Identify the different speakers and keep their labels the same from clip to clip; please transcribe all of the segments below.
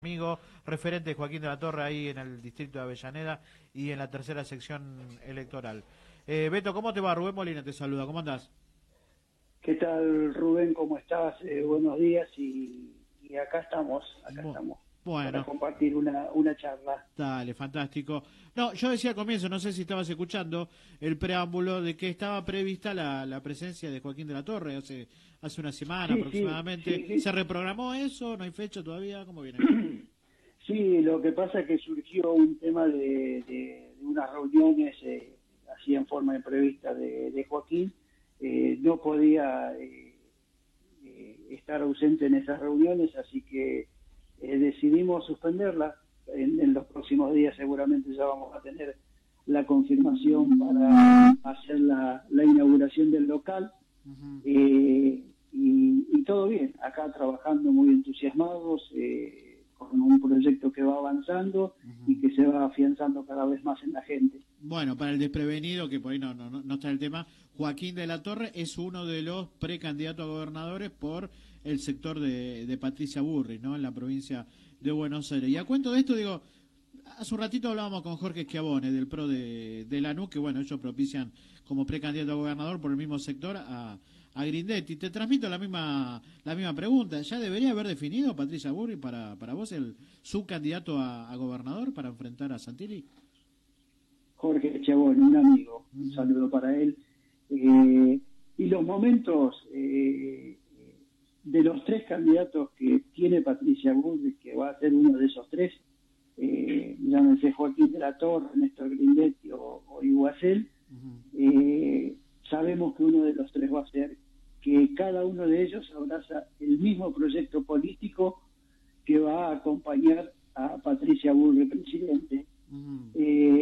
Speaker 1: Amigo, referente Joaquín de la Torre ahí en el distrito de Avellaneda y en la tercera sección electoral. Beto, ¿cómo te va? Rubén Molina te saluda, ¿cómo andás?
Speaker 2: ¿Qué tal, Rubén? ¿Cómo estás? Buenos días y acá
Speaker 1: Bu-
Speaker 2: estamos para
Speaker 1: Bueno,
Speaker 2: compartir una charla.
Speaker 1: dale, fantástico. No, yo decía al comienzo, no sé si estabas escuchando el preámbulo de que estaba prevista la presencia de Joaquín de la Torre hace una semana
Speaker 2: Sí, sí,
Speaker 1: aproximadamente.
Speaker 2: sí,
Speaker 1: ¿Se reprogramó eso? ¿No hay fecha todavía? ¿Cómo viene?
Speaker 2: sí. Sí, lo que pasa es que surgió un tema de unas reuniones así en forma imprevista de Joaquín. No podía estar ausente en esas reuniones, así que decidimos suspenderla. En los próximos días seguramente ya vamos a tener la confirmación para hacer la inauguración del local.
Speaker 1: Ujú.
Speaker 2: Y todo bien, acá trabajando muy entusiasmados, con un proyecto que va avanzando y
Speaker 1: Ujú.
Speaker 2: que se va afianzando cada vez más en la gente.
Speaker 1: Bueno, para el desprevenido, que por ahí no está el tema, Joaquín de la Torre es uno de los precandidatos a gobernadores por el sector de Patricia Burri, ¿no? En la provincia de Buenos Aires. Y a cuento de esto, digo, hace un ratito hablábamos con Jorge Schiavone del PRO de Lanús, que bueno, ellos propician como precandidato a gobernador por el mismo sector a Grindetti. Te transmito la misma pregunta. ¿Ya debería haber definido Patricia Burri para vos el subcandidato a gobernador para enfrentar a Santilli?
Speaker 2: Jorge Chabón, un amigo, un
Speaker 1: Ujú.
Speaker 2: saludo para él. Eh, y los momentos de los tres candidatos que tiene Patricia Bullrich, que va a ser uno de esos tres, llámense Joaquín de la Torre, Néstor Grindetti o Iguacel,
Speaker 1: Ujú.
Speaker 2: sabemos que uno de los tres va a ser que cada uno de ellos abraza el mismo proyecto político que va a acompañar a Patricia Bullrich, presidente.
Speaker 1: Ujú.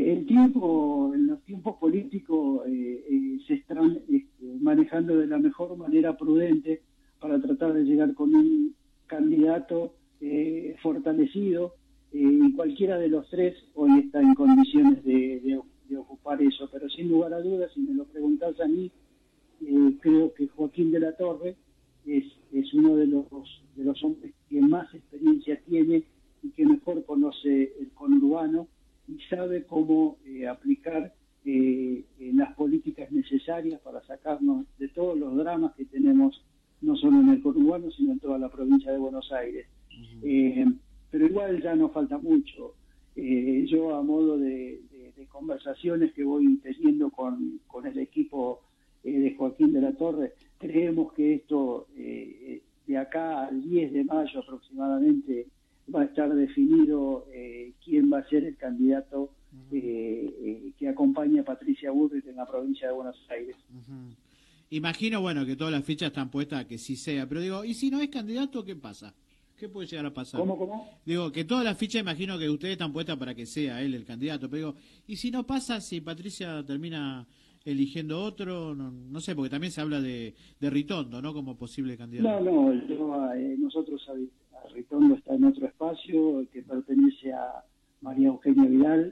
Speaker 2: En los tiempos políticos se están manejando de la mejor manera prudente para tratar de llegar con un candidato fortalecido, y cualquiera de los tres hoy está en condiciones de ocupar eso, pero sin lugar a dudas, si me lo preguntás a mí, creo que Joaquín de la Torre es uno de los hombres que más experiencia tiene y que mejor conoce el conurbano y sabe cómo aplicar las políticas necesarias para sacarnos de todos los dramas que tenemos, no solo en el conurbano, sino en toda la provincia de Buenos Aires.
Speaker 1: Ujú.
Speaker 2: Eh, pero igual ya nos falta mucho. Yo, a modo de conversaciones que voy teniendo con el equipo de Joaquín de la Torre, creemos que esto, de acá al 10 de mayo aproximadamente, va a estar definido quién va a ser el candidato
Speaker 1: Ujú.
Speaker 2: que acompaña a Patricia Bullrich en la provincia de Buenos Aires.
Speaker 1: Ujú. Imagino, bueno, que todas las fichas están puestas a que sí sea, pero digo, ¿y si no es candidato, qué pasa? ¿Qué puede llegar a pasar?
Speaker 2: ¿Cómo?
Speaker 1: Digo, que todas las fichas imagino que ustedes están puestas para que sea él el candidato, pero digo, ¿y si no pasa, si Patricia termina eligiendo otro? No sé, porque también se habla de Ritondo, ¿no? Como posible candidato.
Speaker 2: Nosotros a Ritondo está en otro espacio que pertenece a María Eugenia Vidal.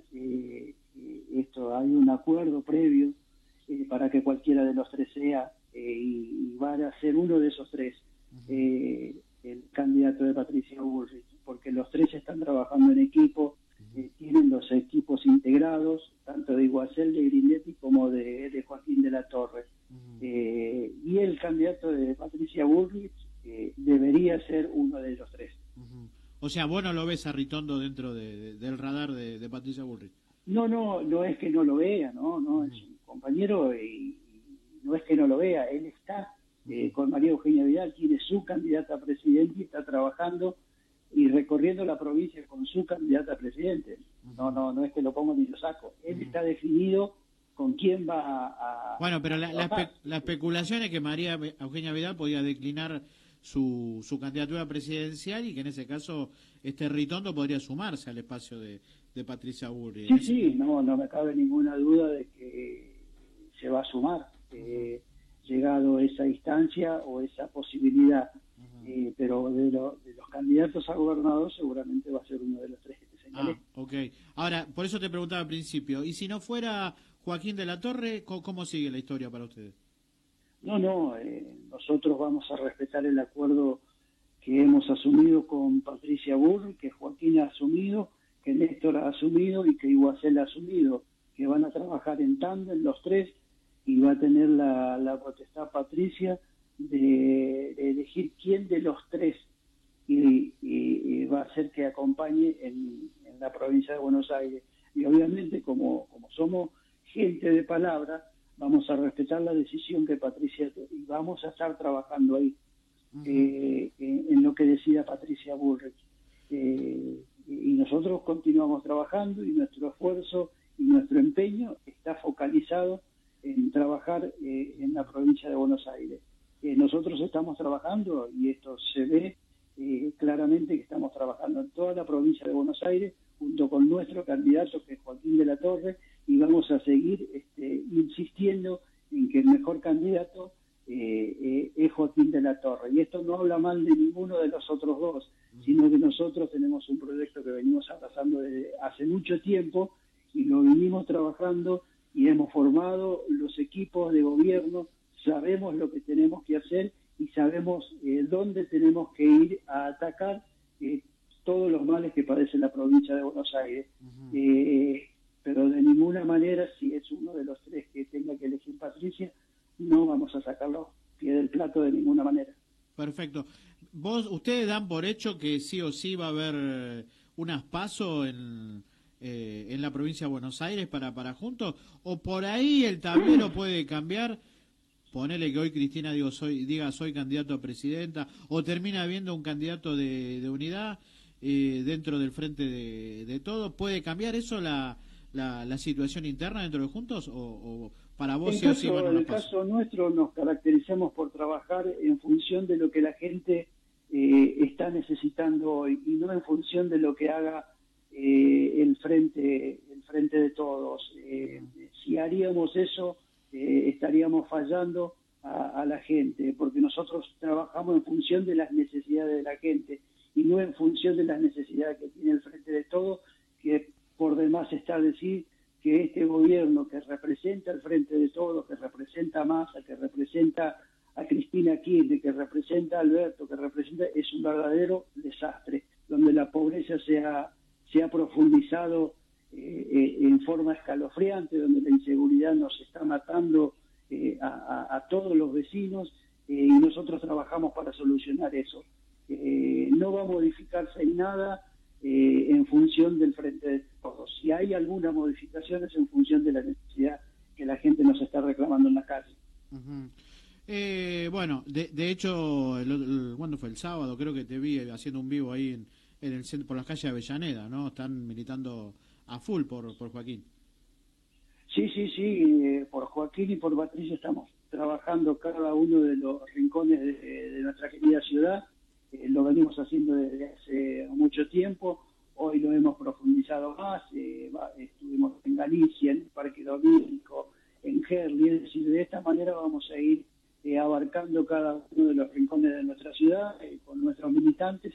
Speaker 2: Esto hay un acuerdo previo para que cualquiera de los tres sea, y va a ser uno de esos tres
Speaker 1: Ujú.
Speaker 2: el candidato de Patricia Bullrich, porque los tres están trabajando en equipo, tienen los equipos integrados, tanto de Iguacel, de Grindetti, como de Joaquín de la Torre.
Speaker 1: Ujú.
Speaker 2: Y el candidato de Patricia Bullrich debería ser uno de los tres.
Speaker 1: Ujú. O sea, vos no lo ves a Ritondo dentro del radar de Patricia Bullrich.
Speaker 2: No es que no lo vea, no, es
Speaker 1: Ujú.
Speaker 2: un compañero y no es que no lo vea, él está
Speaker 1: Ujú.
Speaker 2: con María Eugenia Vidal, tiene su candidata a presidente y está trabajando y recorriendo la provincia con su candidata a presidente.
Speaker 1: Ujú.
Speaker 2: No es que lo pongo ni lo saco, él
Speaker 1: Ujú.
Speaker 2: está definido con quién va
Speaker 1: Bueno, pero
Speaker 2: a trabajar.
Speaker 1: la especulación es que María Eugenia Vidal podía declinar su candidatura presidencial y que en ese caso este Ritondo podría sumarse al espacio de Patricia Burri. En
Speaker 2: Sí,
Speaker 1: ese...
Speaker 2: sí, no me cabe ninguna duda de que se va a sumar,
Speaker 1: Ujú.
Speaker 2: llegado esa instancia o esa posibilidad.
Speaker 1: Ujú.
Speaker 2: Pero de los candidatos a gobernador seguramente va a ser uno de los tres que te
Speaker 1: Ah,
Speaker 2: señalé.
Speaker 1: ok. Ahora, por eso te preguntaba al principio, ¿y si no fuera Joaquín de la Torre, cómo sigue la historia para ustedes?
Speaker 2: Nosotros vamos a respetar el acuerdo que hemos asumido con Patricia Burri, que Joaquín ha asumido, que Néstor ha asumido y que Iguacel ha asumido, que van a trabajar en tándem los tres, y va a tener la potestad Patricia de elegir quién de los tres y va a ser que acompañe en la provincia de Buenos Aires. Y obviamente, como somos gente de palabra, vamos a respetar la decisión que Patricia, y vamos a estar trabajando ahí, en lo que decida Patricia Bullrich. Y nosotros continuamos trabajando, y nuestro esfuerzo y nuestro empeño está focalizado en trabajar en la provincia de Buenos Aires. Nosotros estamos trabajando, y esto se ve claramente, que estamos trabajando en toda la provincia de Buenos Aires, junto con nuestro candidato, que es Joaquín de la Torre, y vamos a seguir insistiendo en que el mejor candidato es Joaquín de la Torre. Y esto no habla mal de ninguno de los otros dos, sino que nosotros tenemos un proyecto que venimos abrazando desde hace mucho tiempo, y lo venimos trabajando, y hemos formado los equipos de gobierno, sabemos lo que tenemos que hacer, y sabemos dónde tenemos que ir a atacar todos los males que padece la provincia de Buenos Aires. Pero de ninguna manera, si es uno de los tres que tenga que elegir Patricia, no vamos a sacarlo pie del plato de ninguna manera.
Speaker 1: Perfecto. ¿Ustedes dan por hecho que sí o sí va a haber unas PASO en la provincia de Buenos Aires para Juntos? ¿O por ahí el tablero puede cambiar? Ponele que hoy Cristina diga soy candidato a presidenta, o termina habiendo un candidato de unidad dentro del Frente de Todos. ¿Puede cambiar eso la situación interna dentro de Juntos? ¿O para vos sí o sí van a
Speaker 2: En el caso nuestro nos caracterizamos por trabajar en función de lo que la gente está necesitando hoy, y no en función de lo que haga el frente de Todos. Si haríamos eso, estaríamos fallando a la gente, porque nosotros trabajamos en función de las necesidades de la gente, y no en función de las necesidades que tiene el Frente de Todos, que por demás está decir que este gobierno, que representa el Frente de Todos, que representa a Massa, que representa a Cristina Kirchner, que representa a Alberto, que representa, es un verdadero desastre, donde la pobreza se ha profundizado en forma escalofriante, donde la inseguridad nos está matando a todos los vecinos, y nosotros trabajamos para solucionar eso. No va a modificarse en nada en función del Frente de Todos. Si hay alguna modificación es en función de la necesidad que la gente nos está reclamando en la calle.
Speaker 1: Bueno, de hecho, ¿cuándo fue? El sábado creo que te vi haciendo un vivo ahí en el centro, por las calles de Avellaneda, ¿no? Están militando a full por Joaquín.
Speaker 2: Sí, por Joaquín y por Patricia estamos trabajando cada uno de los rincones de nuestra querida ciudad. Lo venimos haciendo desde hace mucho tiempo. Hoy lo hemos profundizado más. Estuvimos en Galicia, en el Parque Domínico, en Gerli. Es decir, de esta manera vamos a ir abarcando cada uno de los rincones de nuestra ciudad con nuestros militantes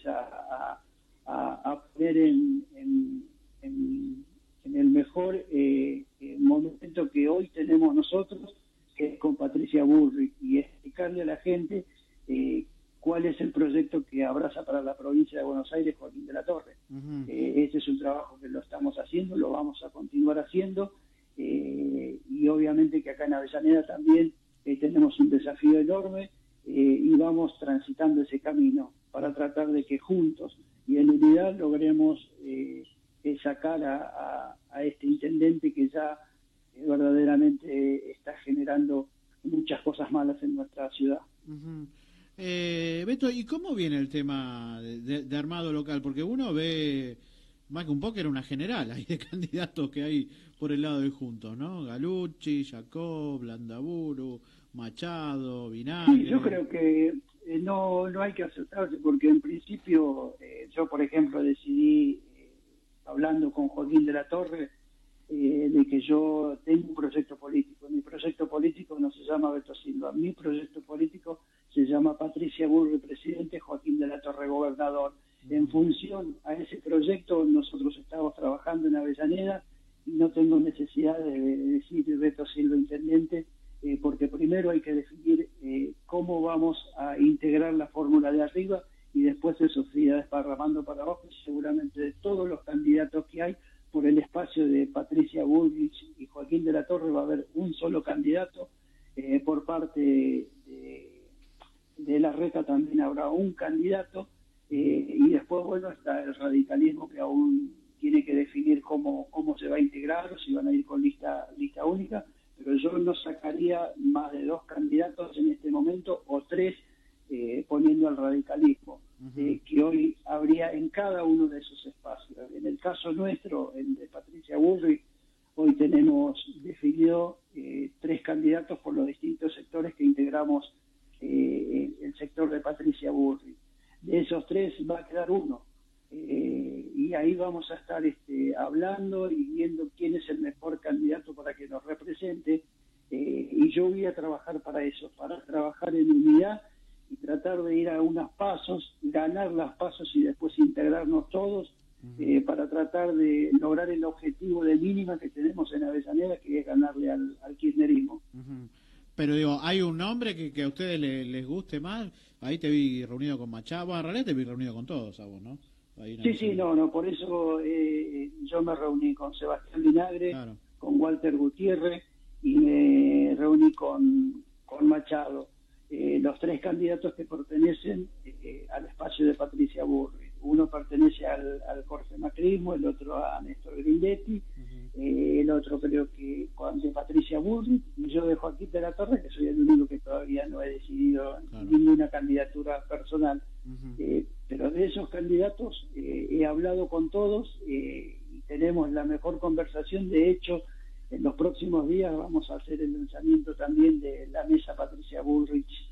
Speaker 2: a poner en el mejor momento que hoy tenemos nosotros, que es con Patricia Bullrich, y explicarle a la gente cuál es el proyecto que abraza para la provincia de Buenos Aires Joaquín de la Torre. Ese es un trabajo que lo estamos haciendo, lo vamos a continuar haciendo, y obviamente que acá en Avellaneda también tenemos un desafío enorme, y vamos transitando ese camino para tratar de que juntos y en unidad logremos sacar a este intendente que ya verdaderamente está generando muchas cosas malas en nuestra ciudad.
Speaker 1: Beto, ¿y cómo viene el tema de armado local? Porque uno ve, más que un poco, era una general ahí de candidatos que hay por el lado de Juntos, ¿no? Galucci, Jacob, Landaburu, Machado, Vinagre.
Speaker 2: Sí, yo creo que no hay que asustarse, porque en principio yo, por ejemplo, decidí, hablando con Joaquín de la Torre, de que yo tengo un proyecto político. Mi proyecto político no se llama Beto Silva, mi proyecto político se llama Patricia Bullrich presidente, Joaquín de la Torre gobernador. En función a ese proyecto nosotros estamos trabajando en Avellaneda, y no tengo necesidad de decir Beto Silva intendente, porque primero hay que definir cómo vamos a integrar la fórmula de arriba, y después todos los candidatos que hay. Por el espacio de Patricia Bullrich y Joaquín de la Torre va a haber un solo candidato. Por parte de Larreta también habrá un candidato. Y después, bueno, está el radicalismo, que aún tiene que definir cómo se va a integrar, o si van a ir con lista única, pero yo no sacaría más de 2 candidatos en este momento, o 3, poniendo al radicalismo, que hoy habría en cada uno de esos espacios. En el caso nuestro, el de Patricia Bullrich, hoy tenemos definido 3 candidatos por los distintos sectores que integramos el sector de Patricia Bullrich. De esos 3 va a quedar uno, y ahí vamos a estar hablando y viendo quién es el mejor candidato para que nos represente, y yo voy a trabajar para eso, para trabajar en unidad y tratar de ir a unas pasos, ganar las pasos y después integrarnos todos, para tratar de lograr el objetivo de mínima que tenemos en Avellaneda, que es ganarle al kirchnerismo.
Speaker 1: Pero digo, ¿hay un nombre que a ustedes les guste más? Ahí te vi reunido con Machado, en realidad te vi reunido con todos a vos, ¿no?
Speaker 2: Sí, por eso yo me reuní con Sebastián Vinagre, claro, con Walter Gutiérrez, y me reuní con Machado. Los 3 candidatos que pertenecen al espacio de Patricia Bullrich. Uno pertenece al Jorge Macrismo, el otro a Néstor Grindetti, el otro creo que de Patricia Bullrich, y yo de Joaquín de la Torre, que soy el único que todavía no he decidido, claro, ninguna candidatura personal. Pero de esos candidatos he hablado con todos, y tenemos la mejor conversación. De hecho, en los próximos días vamos a hacer el lanzamiento también de la mesa Patricia Bullrich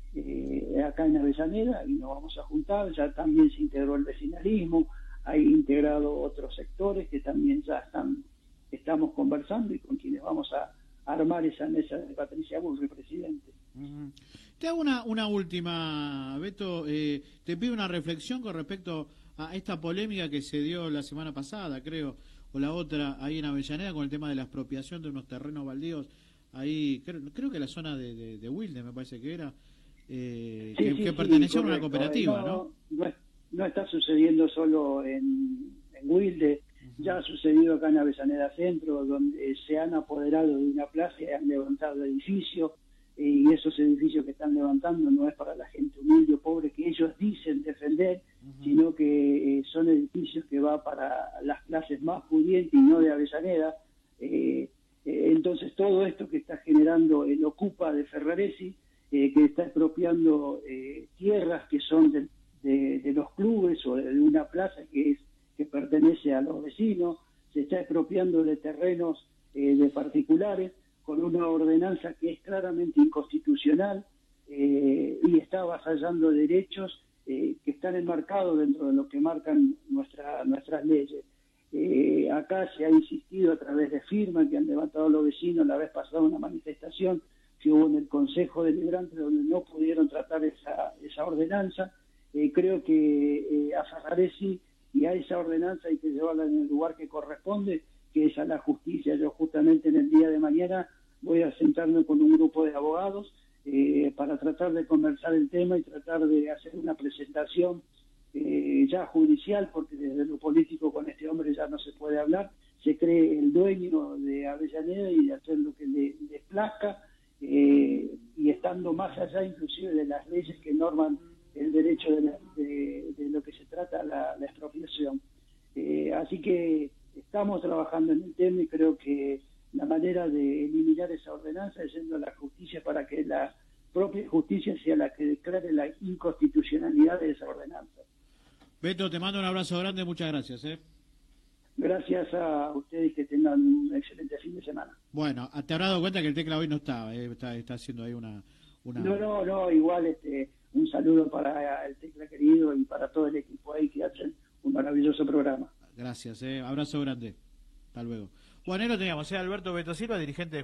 Speaker 2: acá en Avellaneda, y nos vamos a juntar. Ya también se integró el vecinalismo, hay integrado otros sectores que también ya estamos conversando, y con quienes vamos a armar esa mesa de Patricia Bullrich, presidente.
Speaker 1: Te hago una última, Beto. Te pido una reflexión con respecto a esta polémica que se dio la semana pasada, creo, o la otra, ahí en Avellaneda, con el tema de la expropiación de unos terrenos baldíos, ahí, creo que la zona de Wilde, me parece que era, que pertenecía a una cooperativa, ¿no?
Speaker 2: No está sucediendo solo en Wilde, ya ha sucedido acá en Avellaneda Centro, donde se han apoderado de una plaza y han levantado edificios, y esos edificios que están levantando no es para la gente humilde o pobre que ellos dicen defender, sino que son edificios que va para las clases más pudientes y no de Avellaneda. Entonces todo esto que está generando el Ocupa de Ferraresi, que está expropiando tierras que son de los clubes o de una plaza que pertenece a los vecinos, se está expropiando de terrenos de particulares, con una ordenanza que es claramente inconstitucional, y está avasallando derechos que están enmarcados dentro de lo que marcan nuestras leyes. Acá se ha insistido a través de firmas que han levantado los vecinos. La vez pasada una manifestación que hubo en el Consejo Deliberante donde no pudieron tratar esa ordenanza. Creo que a Ferraresi y a esa ordenanza hay que llevarla en el lugar que corresponde, que es a la justicia. Yo justamente en el día de mañana voy a sentarme con un grupo de abogados para tratar de conversar el tema y tratar de hacer una presentación ya judicial, porque desde lo político con este hombre ya no se puede hablar. Se cree el dueño de Avellaneda y de hacer lo que le plazca, y estando más allá inclusive de las leyes que norman el derecho de lo que se trata la expropiación. Así que estamos trabajando en el tema, y creo que la manera de eliminar esa ordenanza es yendo a la justicia, para que la propia justicia sea la que declare la inconstitucionalidad de esa ordenanza.
Speaker 1: Beto, te mando un abrazo grande, muchas gracias.
Speaker 2: Gracias a ustedes, que tengan un excelente fin de semana.
Speaker 1: Bueno, te habrás dado cuenta que el Tecla hoy no está, está haciendo ahí una...
Speaker 2: No, igual un saludo para el Tecla querido y para todo el equipo ahí que hacen un maravilloso programa.
Speaker 1: Gracias, abrazo grande. Hasta luego. Bueno, ahí lo teníamos, Alberto Beto Silva, dirigente de